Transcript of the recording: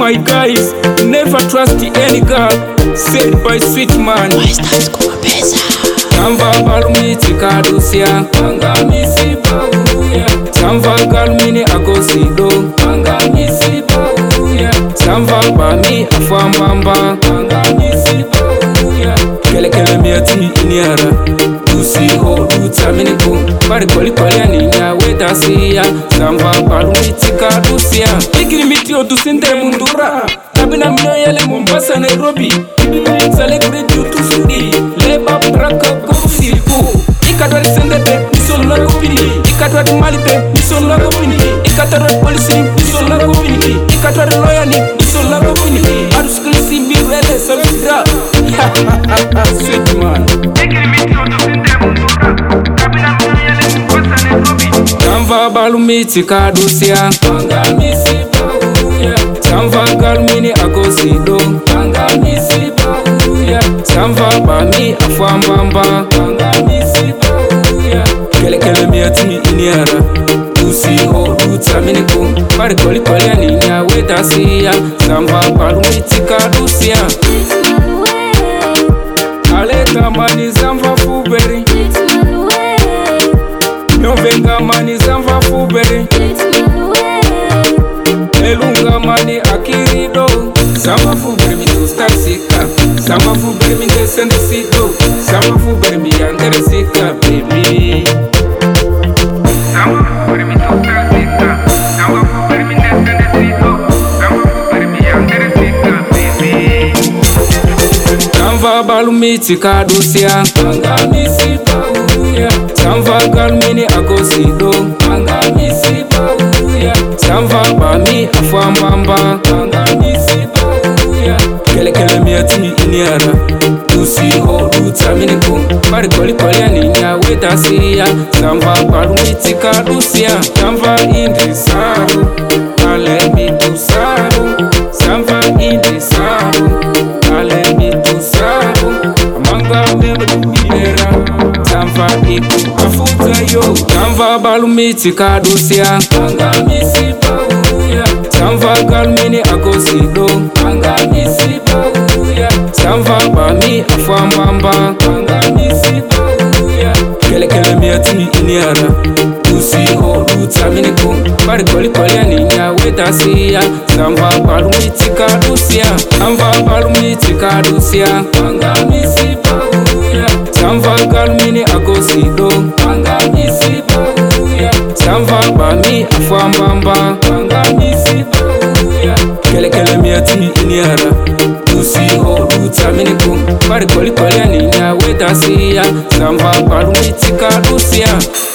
my guys, never trust any girl. Said by sweet man. Tamva balumiti kadusia, panga misi pauya. Tamva galmini agosido, panga misi pauya. Tamva bami afamamba, panga misi pauya. Kele kele miati iniara, tusi ho tutamini kum. Pari koli koli aninya wetasiya. Tamva balumiti kadusia, ikiri mitio tusinte mundura. Kabina mino yele Mombasa Nairobi. Sale kure jutu sudi, leba braka kusiku. Ikatwa sendete, isola kupini. Ikatwa malite, isola kupini. Ikatwa polisi, isola kupini. Ikatwa loyani, isola kupini. Aruskilisi biwele sabira. Sweet man. Tamva balumiti kadusia, panga misi pauya. Tamva galmini agosido, panga misi pauya. Tamva bami afambamba, panga misi pauya. Kele kele miati iniara, tusi ho tutamini kum. Pari koli koli aninya wetasiya. Tamva balumiti kadusia. Ale tamani zamva fuberi, Novenga mani zamva fuberi, Elunga mani akirido. Zamva fuberi mi to starsika, zamva fuberi mi descende sito, zamva fuberi mi andere sika baby. Zamva fuberi mi to starsika, zamva fuberi mi descende sito, zamva fuberi mi andere sika baby. Tamva balumiti kadusia, panga misi pauya. Tamva galmini agosido, panga misi pauya. Tamva bami afambamba, panga misi pauya. Kele kele miati iniara, tusi ho tutamini kum. Pari koli koli aninya wetasiya. Tamva balumiti kadusia. Tamva indi saru, ale mitu saru. Tamva indi saru, ale mitu saru. Amanga mebe dumiera, Tamva iku afuta yo. Tamva balumiti kadusia, panga misi pauya. Tamva galmini agosido, panga misi pauya. Tamva bami afambamba, panga misi pauya. Kele kele miati iniara, tusi ho tutamini kum. Pari koli koli aninya wetasiya. Tamva balumiti kadusia, Tamva balumiti kadusia, panga misi pauya. Tamva galmini agosido, panga misi pauya. Tamva bami afambamba, panga misi pauya. Kele kele miati iniara, tusi ho tutamini kum. Pari koli koli aninya wetasiya. Tamva balumiti kadusia.